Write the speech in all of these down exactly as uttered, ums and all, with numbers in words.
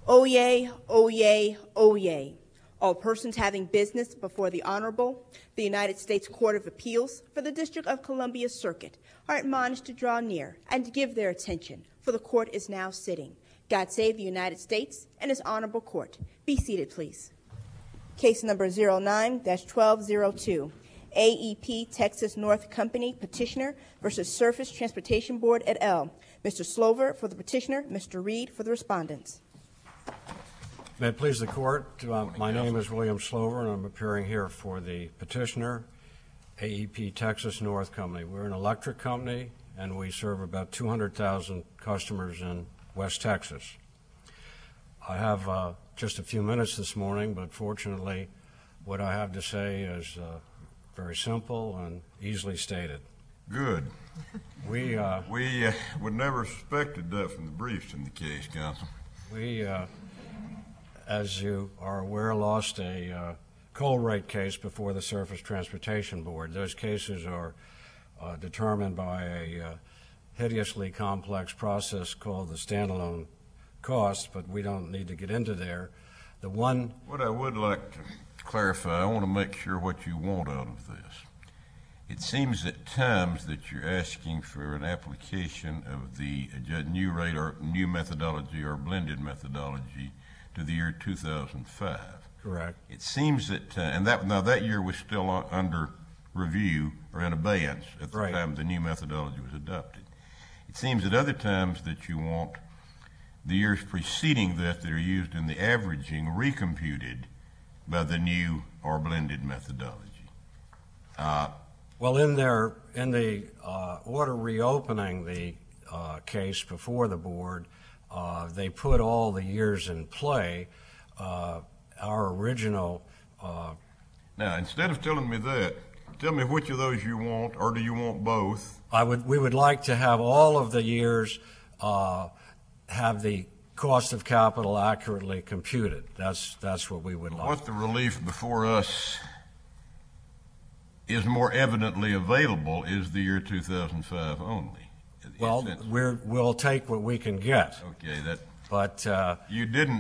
Oyez, oyez, oyez. All persons having business before the Honorable, the United States Court of Appeals for the District of Columbia Circuit are admonished to draw near and to give their attention, for the court is now sitting. God save the United States and His Honorable Court. Be seated, please. Case number zero nine dash twelve oh two, A E P Texas North Company petitioner versus Surface Transportation Board et al. Mister Slover for the petitioner, Mister Reed for the respondents. May it please the court, uh, my name is William Slover, and I'm appearing here for the petitioner, A E P Texas North Company. We're an electric company, and we serve about two hundred thousand customers in West Texas. I have uh, just a few minutes this morning, but fortunately, what I have to say is uh, very simple and easily stated. Good. We uh, we uh, would never suspected that from the briefs in the case, counsel. We. Uh, As you are aware, lost a uh, coal rate case before the Surface Transportation Board. Those cases are uh, determined by a uh, hideously complex process called the standalone cost, but we don't need to get into there. The one... What I would like to clarify, I want to make sure what you want out of this. It seems at times that you're asking for an application of the new rate or new methodology or blended methodology to the year two thousand five. Correct. It seems that, uh, and that now that year was still uh, under review or in abeyance at the right. time the new methodology was adopted. It seems at other times that you want the years preceding that that are used in the averaging recomputed by the new or blended methodology. Uh, well, in their in the uh, order reopening the uh, case before the board, Uh, they put all the years in play. Uh, our original... Uh, now, instead of telling me that, tell me which of those you want, or do you want both? I would. We would like to have all of the years uh, have the cost of capital accurately computed. That's, that's what we would like. What the relief before us is more evidently available is the year two thousand five only. Well, we're, we'll take what we can get. Okay, that. But uh, you didn't,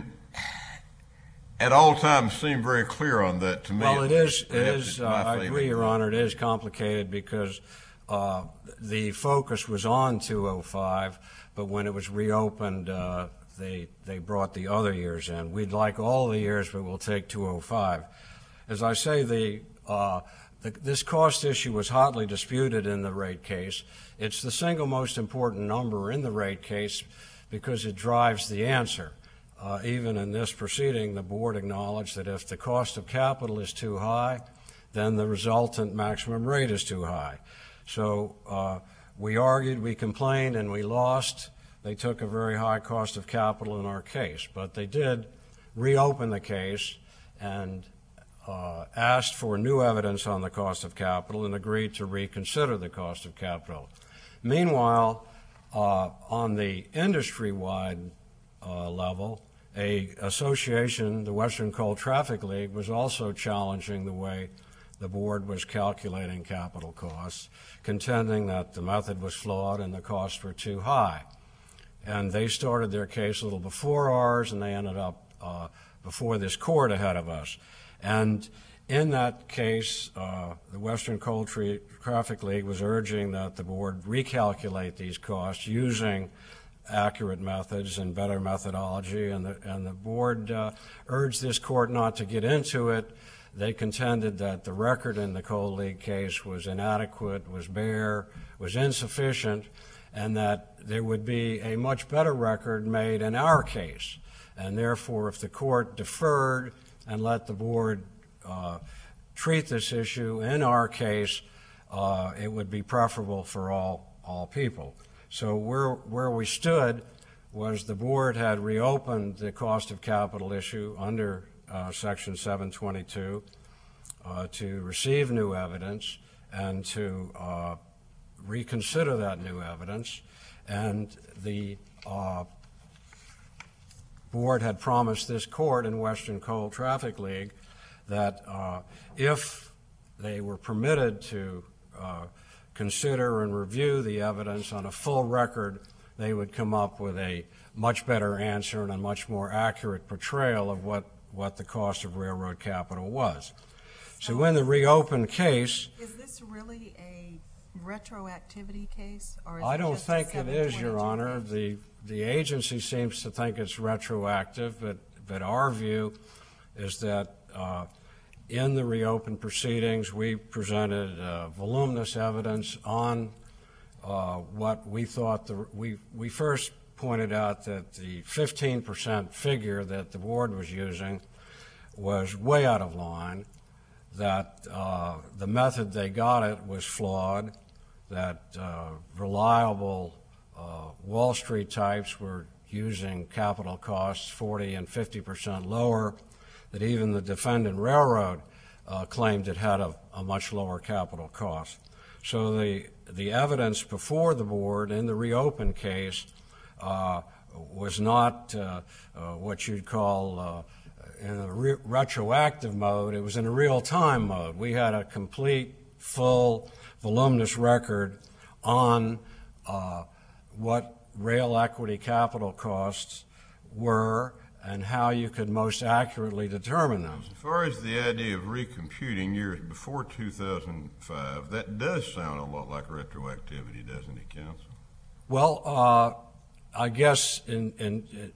at all times, seem very clear on that to me. Well, it is. It is. Uh, I favor. agree, Your Honor. It is complicated because uh, the focus was on two oh five, but when it was reopened, uh, they they brought the other years in. We'd like all the years, but we'll take two oh five. As I say, the. Uh, The, this cost issue was hotly disputed in the rate case. It's the single most important number in the rate case because it drives the answer. Uh, even in this proceeding, the board acknowledged that if the cost of capital is too high, then the resultant maximum rate is too high. So uh, we argued, we complained, and we lost. They took a very high cost of capital in our case, but they did reopen the case and Uh, asked for new evidence on the cost of capital and agreed to reconsider the cost of capital. Meanwhile, uh, on the industry-wide uh, level, a association, the Western Coal Traffic League, was also challenging the way the board was calculating capital costs, contending that the method was flawed and the costs were too high. And they started their case a little before ours, and they ended up uh, before this court ahead of us. And in that case, uh, the Western Coal Tra- Traffic League was urging that the board recalculate these costs using accurate methods and better methodology, and the, and the board uh, urged this court not to get into it. They contended that the record in the Coal League case was inadequate, was bare, was insufficient, and that there would be a much better record made in our case. And therefore, if the court deferred and let the board uh, treat this issue in our case, uh, it would be preferable for all all people. So where where we stood was the board had reopened the cost of capital issue under uh, Section seven twenty-two uh, to receive new evidence and to uh, reconsider that new evidence, and the uh, board had promised this court in Western Coal Traffic League that uh, if they were permitted to uh, consider and review the evidence on a full record they would come up with a much better answer and a much more accurate portrayal of what, what the cost of railroad capital was. So in the reopened case... Is this really a retroactivity case? Or is I it don't just a think it is, Your seven twenty-two Honor. case? The, the agency seems to think it's retroactive, but, but our view is that uh, in the reopened proceedings, we presented uh, voluminous evidence on uh, what we thought the, we, we first pointed out that the fifteen percent figure that the board was using was way out of line, that uh, the method they got it was flawed, that uh, reliable uh, Wall Street types were using capital costs forty and fifty percent lower, that even the defendant railroad uh, claimed it had a, a much lower capital cost. So the, the evidence before the board in the reopened case uh, was not uh, uh, what you'd call uh, in a re- retroactive mode. It was in a real-time mode. We had a complete, full, voluminous record on uh, what rail equity capital costs were and how you could most accurately determine them. As far as the idea of recomputing years before two thousand five, that does sound a lot like retroactivity, doesn't it, counsel? Well, uh, I guess in, in it,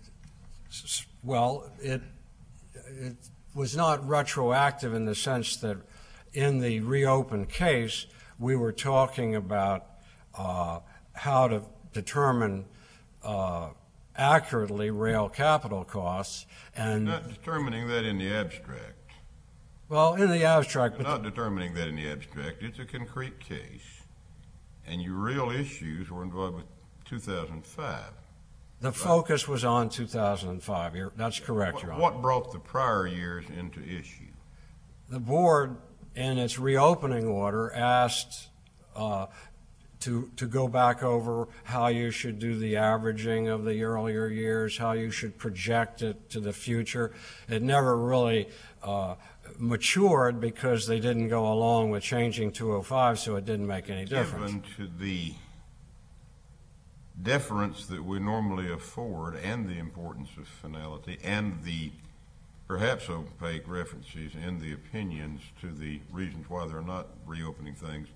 well, it it was not retroactive in the sense that in the reopened case we were talking about uh, how to determine uh, accurately rail capital costs, and Not determining that in the abstract. well, in the abstract, You're but not determining that in the abstract. It's a concrete case, and your real issues were involved with two thousand five. the focus was on two thousand five. You're, that's correct, Your What, Honor. what brought the prior years into issue? The board, in its reopening order, asked uh, to to go back over how you should do the averaging of the earlier years, how you should project it to the future. It never really uh, matured because they didn't go along with changing two oh five, so it didn't make any difference. Given to the deference that we normally afford and the importance of finality and the perhaps opaque references in the opinions to the reasons why they're not reopening things,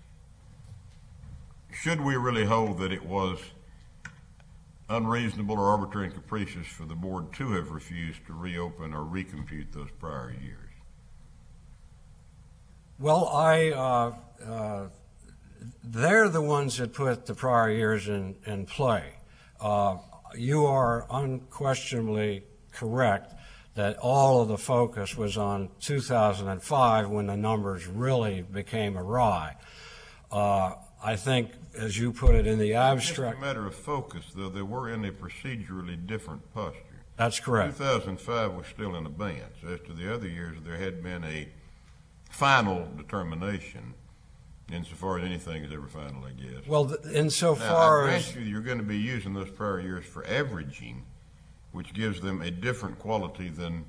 should we really hold that it was unreasonable or arbitrary and capricious for the board to have refused to reopen or recompute those prior years? Well, I uh, uh, they're the ones that put the prior years in, in play. Uh, you are unquestionably correct that all of the focus was on two thousand five when the numbers really became awry. Uh, I think, as you put it in the abstract... It's a matter of focus, though. They were in a procedurally different posture. That's correct. two thousand five was still in abeyance. As to the other years, there had been a final determination, insofar as anything is ever final, I guess. Well, th- now, insofar I grant as... you you're going to be using those prior years for averaging, which gives them a different quality than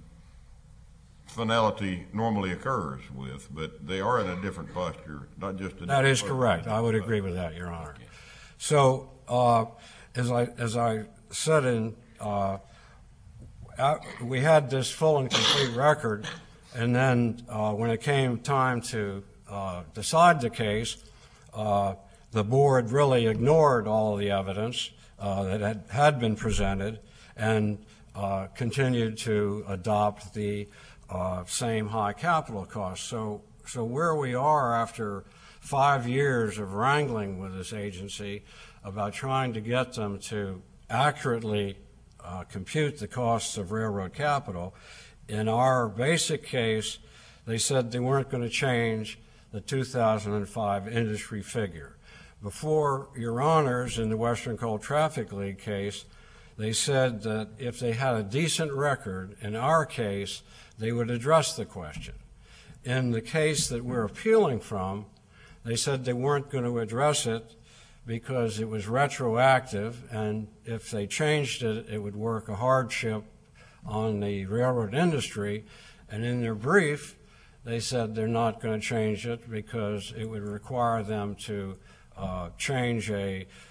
finality normally occurs with, but they are in a different posture, not just a That is different correct. posture. I would agree with that, Your Honor. So, uh, as I as I said in, uh, uh, we had this full and complete record, and then uh, when it came time to uh, decide the case, uh, the board really ignored all of the evidence uh, that had, had been presented and uh, continued to adopt the uh, same high capital costs. So, so where we are after five years of wrangling with this agency about trying to get them to accurately uh, compute the costs of railroad capital, in our basic case, they said they weren't going to change the two thousand five industry figure. Before Your Honors, in the Western Coal Traffic League case, they said that if they had a decent record, in our case, they would address the question. In the case that we're appealing from, they said they weren't going to address it because it was retroactive, and if they changed it, it would work a hardship on the railroad industry. And in their brief, they said they're not going to change it because it would require them to uh, change a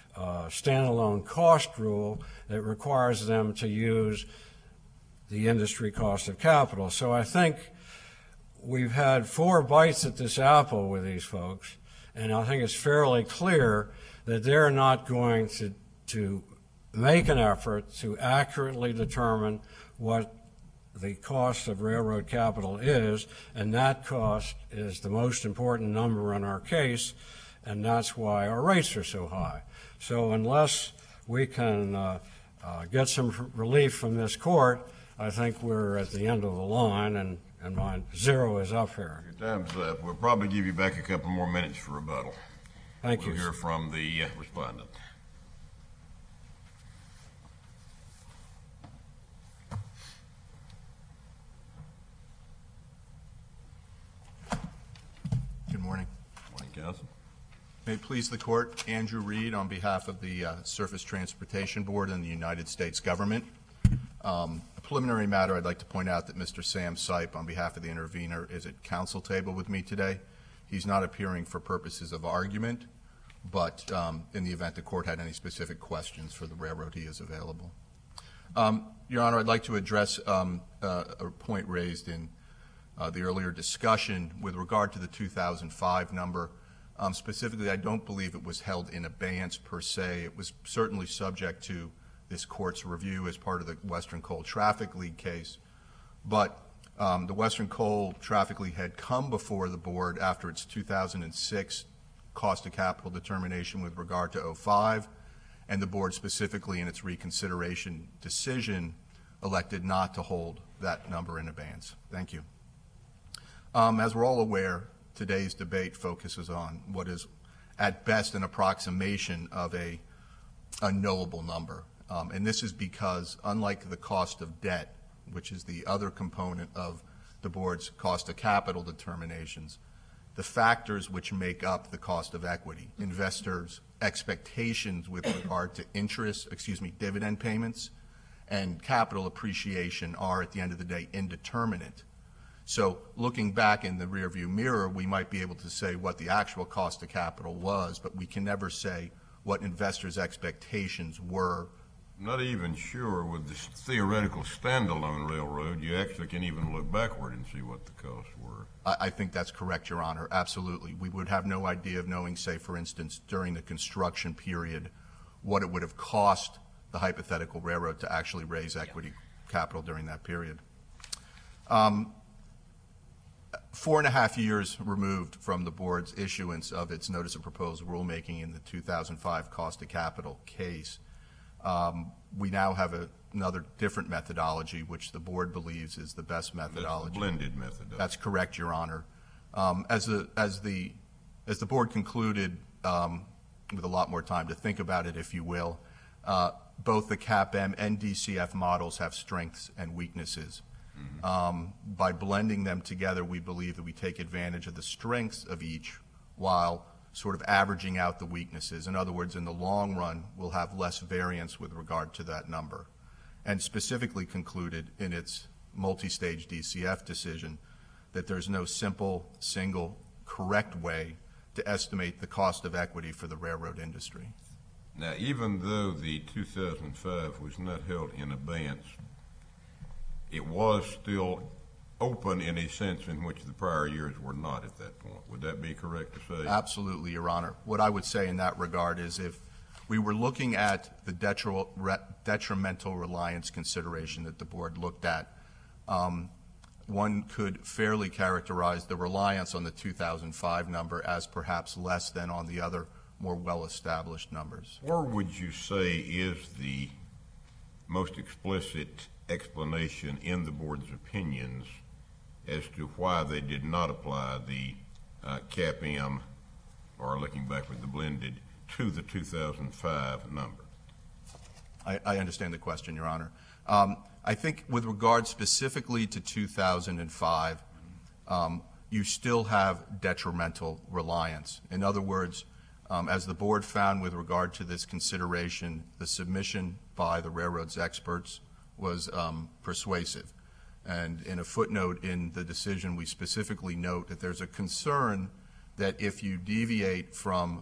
uh, standalone cost rule that requires them to use the industry cost of capital. So I think we've had four bites at this apple with these folks, and I think it's fairly clear that they're not going to, to make an effort to accurately determine what the cost of railroad capital is, and that cost is the most important number in our case, and that's why our rates are so high. So unless we can uh, uh, get some relief from this court, I think we're at the end of the line, and, and my zero is up here. Your time's up. We'll probably give you back a couple more minutes for rebuttal. Thank we'll you. We'll hear from the uh, respondent. Good morning. Morning, counsel. May it please the Court, Andrew Reed on behalf of the uh, Surface Transportation Board and the United States Government. Um, a preliminary matter, I'd like to point out that Mister Sam Sipe, on behalf of the intervener, is at counsel table with me today. He's not appearing for purposes of argument, but um, in the event the Court had any specific questions for the railroad, he is available. Um, Your Honor, I'd like to address um, uh, a point raised in uh, the earlier discussion with regard to the two thousand five number. Um, specifically, I don't believe it was held in abeyance per se. It was certainly subject to this Court's review as part of the Western Coal Traffic League case. But um, the Western Coal Traffic League had come before the Board after its two thousand six cost of capital determination with regard to oh five, and the Board specifically in its reconsideration decision elected not to hold that number in abeyance. Thank you. Um, as we're all aware, today's debate focuses on what is at best an approximation of a unknowable number. Um, and this is because, unlike the cost of debt, which is the other component of the Board's cost of capital determinations, the factors which make up the cost of equity, investors' expectations with regard to interest, excuse me, dividend payments, and capital appreciation are, at the end of the day, indeterminate. So looking back in the rearview mirror, we might be able to say what the actual cost of capital was, but we can never say what investors' expectations were. I'm not even sure with this theoretical standalone railroad, you actually can even look backward and see what the costs were. I, I think that's correct, Your Honor. Absolutely. We would have no idea of knowing, say, for instance, during the construction period, what it would have cost the hypothetical railroad to actually raise equity capital during that period. Um, Four and a half years removed from the Board's issuance of its notice of proposed rulemaking in the two thousand five cost of capital case, um, we now have a, another different methodology, which the Board believes is the best methodology. That's the blended methodology. That's correct, Your Honor. Um, as the as the as the Board concluded, um, with a lot more time to think about it, if you will, uh, both the C A P M and D C F models have strengths and weaknesses. Mm-hmm. Um, by blending them together, we believe that we take advantage of the strengths of each while sort of averaging out the weaknesses. In other words, in the long run, we'll have less variance with regard to that number. And specifically concluded in its multi-stage D C F decision that there's no simple, single, correct way to estimate the cost of equity for the railroad industry. Now, even though the two thousand five was not held in abeyance, it was still open in a sense in which the prior years were not at that point. Would that be correct to say? Absolutely, Your Honor. What I would say in that regard is if we were looking at the detri- re- detrimental reliance consideration that the Board looked at, um, one could fairly characterize the reliance on the two thousand five number as perhaps less than on the other more well-established numbers. Or would you say is the most explicit explanation in the Board's opinions as to why they did not apply the uh, C A P M, or looking back with the blended, to the two thousand five number? I, I understand the question, Your Honor. Um, I think with regard specifically to two thousand five, um, you still have detrimental reliance. In other words, um, as the Board found with regard to this consideration, the submission by the railroad's experts was um, persuasive. And in a footnote in the decision, we specifically note that there's a concern that if you deviate from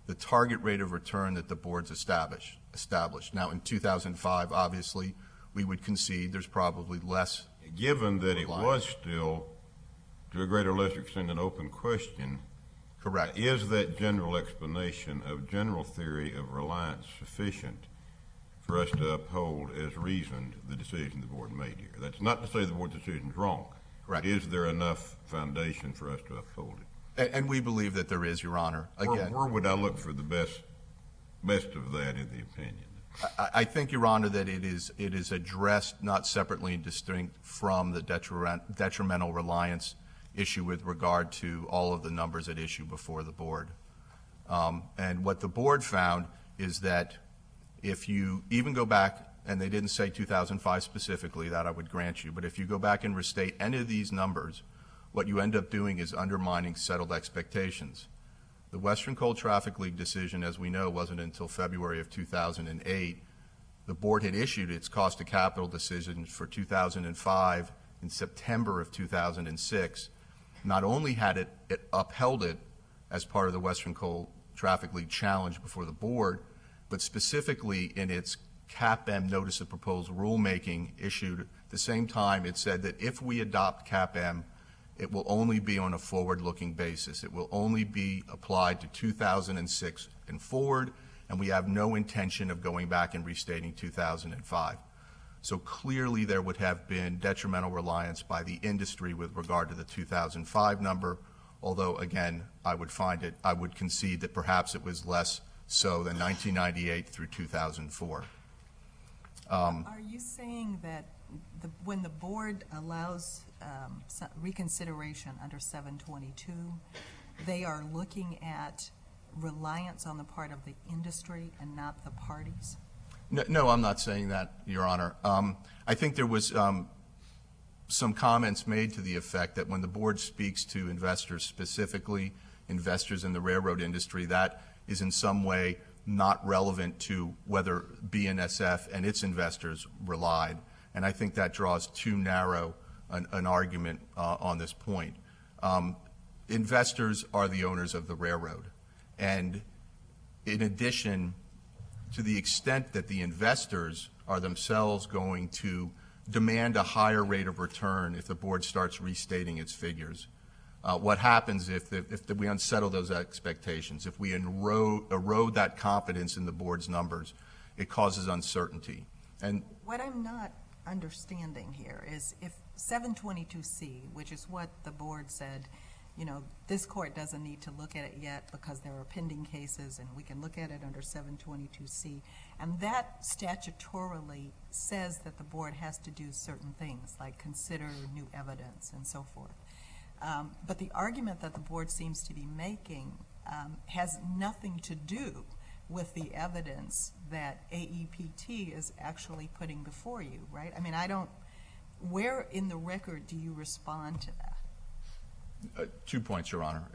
the target rate of return that the board's established. established. Now, in two thousand five, obviously, we would concede there's probably less. Given that it reliance. was still, to a greater or lesser extent, an open question, Correct. is that general explanation of general theory of reliance sufficient for us to uphold as reasoned the decision the board made here? That's not to say the board's decision is wrong. Correct. Is there enough foundation for us to uphold it? And, and we believe that there is, Your Honor. Where, Again, where would I look for the best, best of that in the opinion? I, I think, Your Honor, that it is it is addressed not separately and distinct from the detriment, detrimental reliance issue with regard to all of the numbers at issue before the board. Um, and what the board found is that if you even go back, and they didn't say two thousand five specifically, that I would grant you, but if you go back and restate any of these numbers, what you end up doing is undermining settled expectations. The Western Coal Traffic League decision, as we know, wasn't until February of two thousand eight. The board had issued its cost of capital decision for two thousand five in September of two thousand six. Not only had it, it upheld it as part of the Western Coal Traffic League challenge before the board, but specifically in its C A P M notice of proposed rulemaking issued at the same time, it said that if we adopt C A P M, it will only be on a forward-looking basis. It will only be applied to two thousand six and forward, and we have no intention of going back and restating two thousand five. So clearly there would have been detrimental reliance by the industry with regard to the two thousand five number, although, again, I would find it, I would concede that perhaps it was less so than nineteen ninety-eight through two thousand four. Um, Are you saying that the, when the board allows um, so- reconsideration under seven twenty-two, they are looking at reliance on the part of the industry and not the parties? No, no, I'm not saying that, Your Honor. Um, I think there was um, some comments made to the effect that when the board speaks to investors, specifically investors in the railroad industry, that is in some way not relevant to whether B N S F and its investors relied. And I think that draws too narrow an, an argument uh, on this point. Um, investors are the owners of the railroad. And in addition, to the extent that the investors are themselves going to demand a higher rate of return if the board starts restating its figures, uh, what happens if, the, if the, we unsettle those expectations, if we erode, erode that confidence in the board's numbers, it causes uncertainty. And What I'm not understanding here is if seven twenty-two C, which is what the board said, you know, this court doesn't need to look at it yet because there are pending cases and we can look at it under seven twenty-two C. And that statutorily says that the board has to do certain things like consider new evidence and so forth. Um, but the argument that the board seems to be making um, has nothing to do with the evidence that A E P T is actually putting before you, right? I mean, I don't, where in the record do you respond to that? Uh, two points, Your Honor.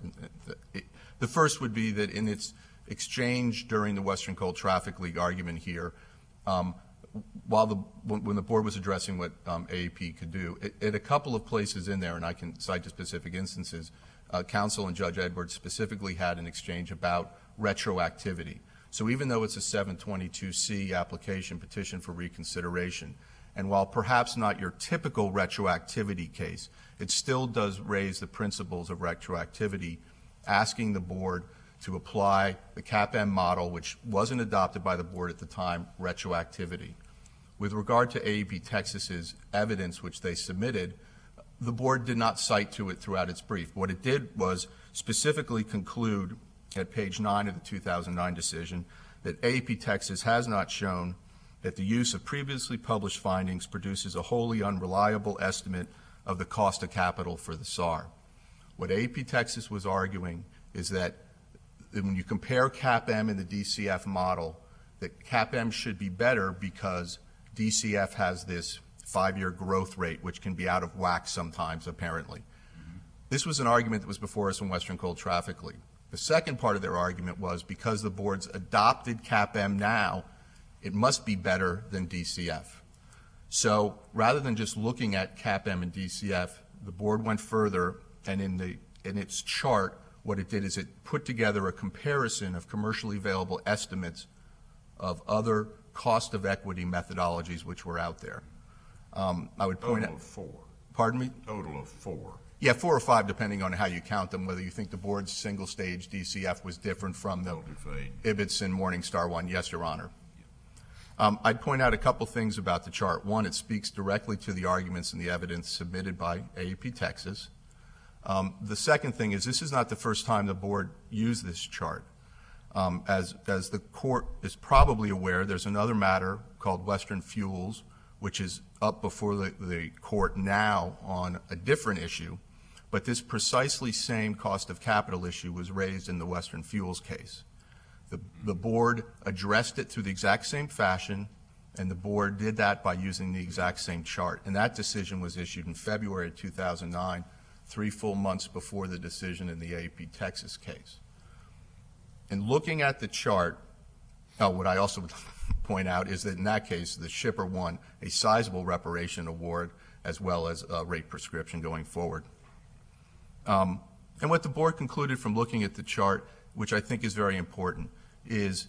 The first would be that in its exchange during the Western Coal Traffic League argument here, um, while the when the board was addressing what um, A E P could do, it, at a couple of places in there, and I can cite to specific instances, uh, counsel and Judge Edwards specifically had an exchange about retroactivity. So even though it's a seven twenty-two C application petition for reconsideration, and while perhaps not your typical retroactivity case, it still does raise the principles of retroactivity, asking the board to apply the C A P M model, which wasn't adopted by the board at the time, retroactivity. With regard to A E P Texas's evidence, which they submitted, the board did not cite to it throughout its brief. What it did was specifically conclude at page nine of the two thousand nine decision that A E P Texas has not shown that the use of previously published findings produces a wholly unreliable estimate of the cost of capital for the S A R. What A E P Texas was arguing is that when you compare C A P M and the D C F model, that C A P M should be better because D C F has this five-year growth rate, which can be out of whack sometimes, apparently. Mm-hmm. This was an argument that was before us in Western Coal Traffic League. The second part of their argument was because the board's adopted C A P M now, it must be better than D C F. So rather than just looking at C A P M and D C F, the board went further and in, the, in its chart what it did is it put together a comparison of commercially available estimates of other cost of equity methodologies which were out there. Um, I would point Total out. of four. Pardon me? Total of four. Yeah, four or five, depending on how you count them, whether you think the board's single-stage D C F was different from the Multi-fade. Ibbotson and Morningstar one. Yes, Your Honor. Um, I'd point out a couple things about the chart. One, it speaks directly to the arguments and the evidence submitted by A E P Texas. Um, the second thing is this is not the first time the board used this chart. Um, as, as the court is probably aware, there's another matter called Western Fuels, which is up before the, the court now on a different issue, but this precisely same cost of capital issue was raised in the Western Fuels case. The, the board addressed it through the exact same fashion, and the board did that by using the exact same chart. And that decision was issued in February of two thousand nine, three full months before the decision in the A E P Texas case. And looking at the chart, oh, what I also would point out is that in that case, the shipper won a sizable reparation award as well as a rate prescription going forward. Um, and what the board concluded from looking at the chart, which I think is very important, is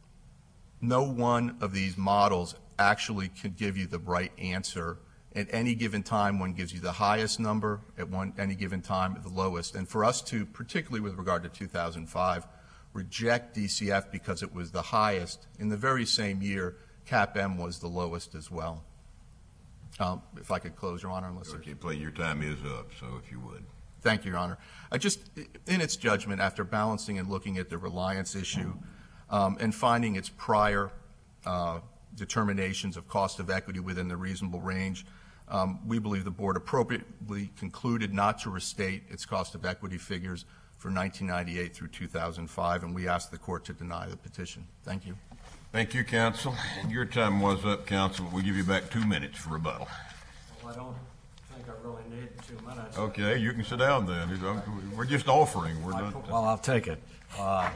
no one of these models actually can give you the right answer. At any given time, one gives you the highest number, at one, any given time, the lowest. And for us to, particularly with regard to two thousand five, reject D C F because it was the highest, in the very same year, CAP-M was the lowest as well. Um, if I could close, Your Honor, unless there's... Okay, play, your time is up, so if you would. Thank you, Your Honor. I just, in its judgment, after balancing and looking at the reliance issue um, and finding its prior uh, determinations of cost of equity within the reasonable range, um, we believe the board appropriately concluded not to restate its cost of equity figures for nineteen ninety-eight through two thousand five, and we ask the court to deny the petition. Thank you. Thank you, counsel. And your time was up, counsel. We'll give you back two minutes for rebuttal. Well, I don't think I really need two minutes. Okay, you can sit down then. We're just offering. We're not. Well, I'll take it. Uh,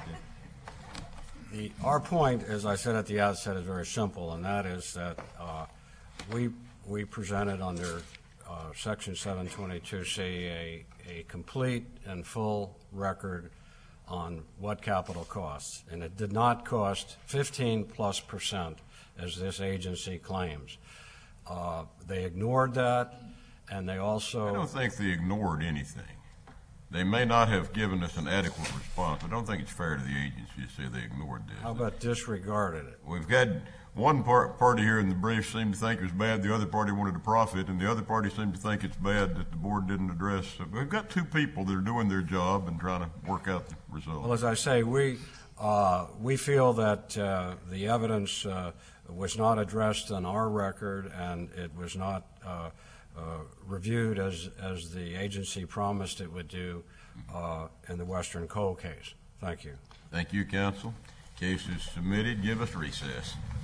the, our point, as I said at the outset, is very simple, and that is that uh, we we presented under uh, Section seven twenty-two C a, a complete and full record on what capital costs, and it did not cost fifteen plus percent, as this agency claims. Uh, they ignored that, and they also... I don't think they ignored anything. They may not have given us an adequate response. I don't think it's fair to the agency to say they ignored this. How about disregarded it? We've had one part, party here in the brief seemed to think it was bad, the other party wanted to profit, and the other party seemed to think it's bad that the board didn't address. So we've got two people that are doing their job and trying to work out the results. Well, as I say, we, uh, we feel that uh, the evidence uh, was not addressed on our record, and it was not uh, uh, reviewed as, as the agency promised it would do uh, in the Western Coal case. Thank you. Thank you, counsel. Case is submitted. Give us recess.